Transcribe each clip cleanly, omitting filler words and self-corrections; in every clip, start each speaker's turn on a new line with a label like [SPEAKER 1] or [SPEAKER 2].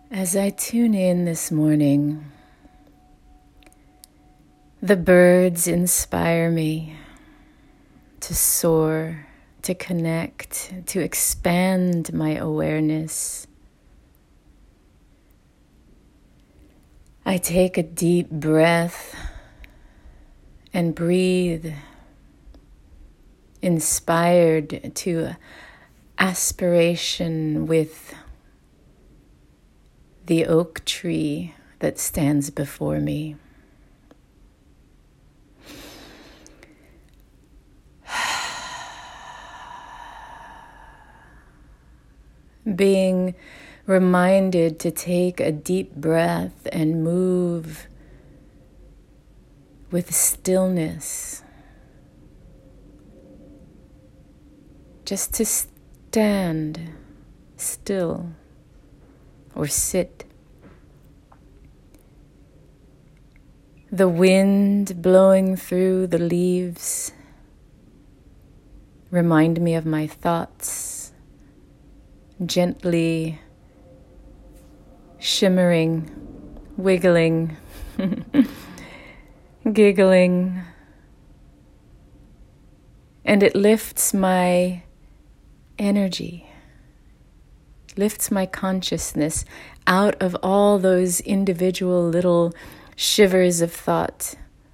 [SPEAKER 1] As I tune in this morning, the birds inspire me to soar, to connect, to expand my awareness. I take a deep breath and breathe, inspired to aspiration with the oak tree that stands before me. Being reminded to take a deep breath and move with stillness. Just to stand still or sit. The wind blowing through the leaves remind me of my thoughts, gently shimmering, wiggling, giggling, and it lifts my energy, lifts my consciousness out of all those individual little shivers of thought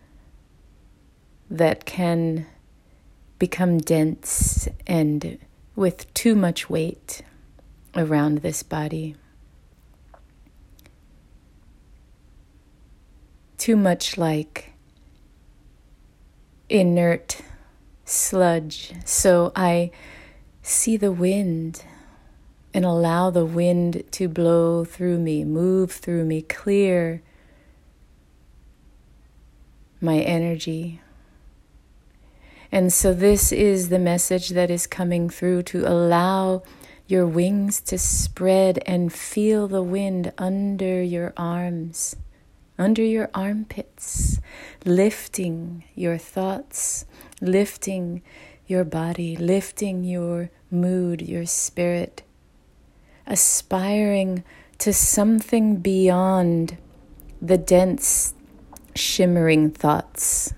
[SPEAKER 1] that can become dense and with too much weight around this body. Too much like inert sludge. So I see the wind and allow the wind to blow through me, move through me, clear my energy. And so this is the message that is coming through, to allow your wings to spread and feel the wind under your arms, under your armpits, lifting your thoughts, lifting your body, lifting your mood, your spirit, aspiring to something beyond the dense, shimmering thoughts